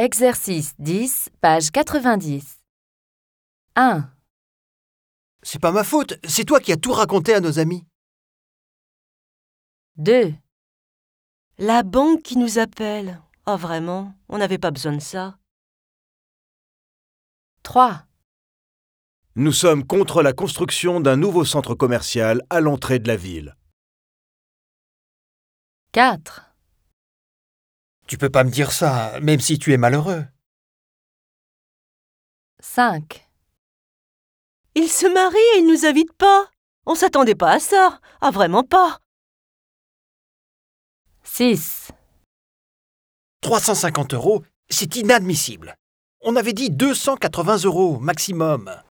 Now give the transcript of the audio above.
Exercice 10, page 90. 1, C'est pas ma faute, c'est toi qui as tout raconté à nos amis. 2, La banque qui nous appelle. Ah vraiment, on n'avait pas besoin de ça. 3, Nous sommes contre la construction d'un nouveau centre commercial à l'entrée de la ville. 4, Tu peux pas me dire ça, même si tu es malheureux. 5, Il se marie et il nous invite pas. On s'attendait pas à ça. Ah vraiment pas. 6, 350 €, c'est inadmissible. On avait dit 280 € maximum.